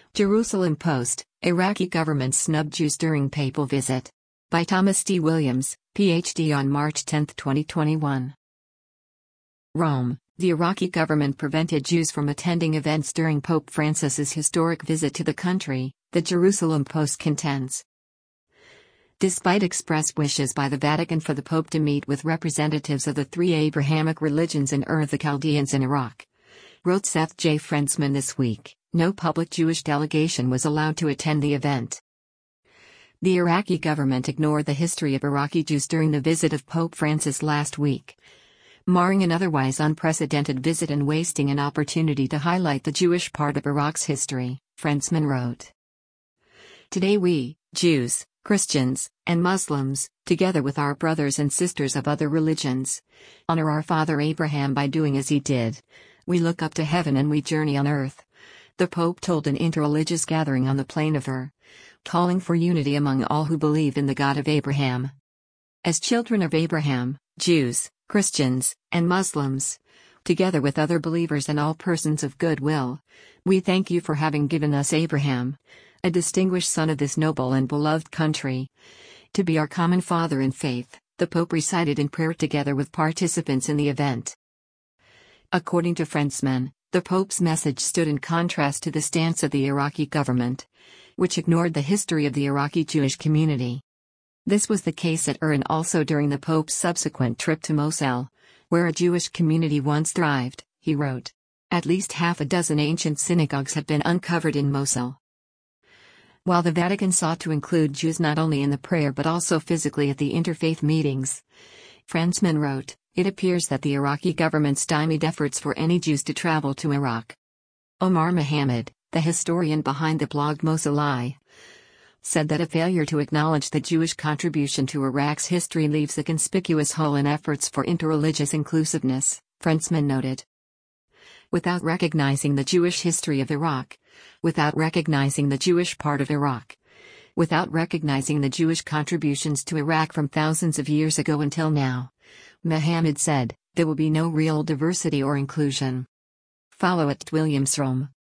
Jerusalem Post, Iraqi government snubbed Jews during papal visit. By Thomas D. Williams, Ph.D. on March 10, 2021. Rome, the Iraqi government prevented Jews from attending events during Pope Francis's historic visit to the country, the Jerusalem Post contends. Despite expressed wishes by the Vatican for the Pope to meet with representatives of the three Abrahamic religions and Ur the Chaldeans in Iraq, wrote Seth J. Frentzman this week, no public Jewish delegation was allowed to attend the event. The Iraqi government ignored the history of Iraqi Jews during the visit of Pope Francis last week, marring an otherwise unprecedented visit and wasting an opportunity to highlight the Jewish part of Iraq's history, Frentzman wrote. Today we, Jews, Christians, and Muslims, together with our brothers and sisters of other religions, honor our father Abraham by doing as he did. We look up to heaven and we journey on earth, the Pope told an interreligious gathering on the plain of Ur, calling for unity among all who believe in the God of Abraham. As children of Abraham, Jews, Christians, and Muslims, together with other believers and all persons of good will, we thank you for having given us Abraham, a distinguished son of this noble and beloved country, to be our common father in faith, the Pope recited in prayer together with participants in the event. According to Frentzman, the Pope's message stood in contrast to the stance of the Iraqi government, which ignored the history of the Iraqi Jewish community. This was the case at Ur and also during the Pope's subsequent trip to Mosul, where a Jewish community once thrived, he wrote. At least half a dozen ancient synagogues have been uncovered in Mosul. While the Vatican sought to include Jews not only in the prayer but also physically at the interfaith meetings, Frentzman wrote, it appears that the Iraqi government stymied efforts for any Jews to travel to Iraq. Omar Mohammed, the historian behind the blog Mosul, said that a failure to acknowledge the Jewish contribution to Iraq's history leaves a conspicuous hole in efforts for interreligious inclusiveness, Frentzman noted. Without recognizing the Jewish history of Iraq, without recognizing the Jewish part of Iraq, without recognizing the Jewish contributions to Iraq from thousands of years ago until now, Mohammed said, there will be no real diversity or inclusion. Follow @WilliamsRome.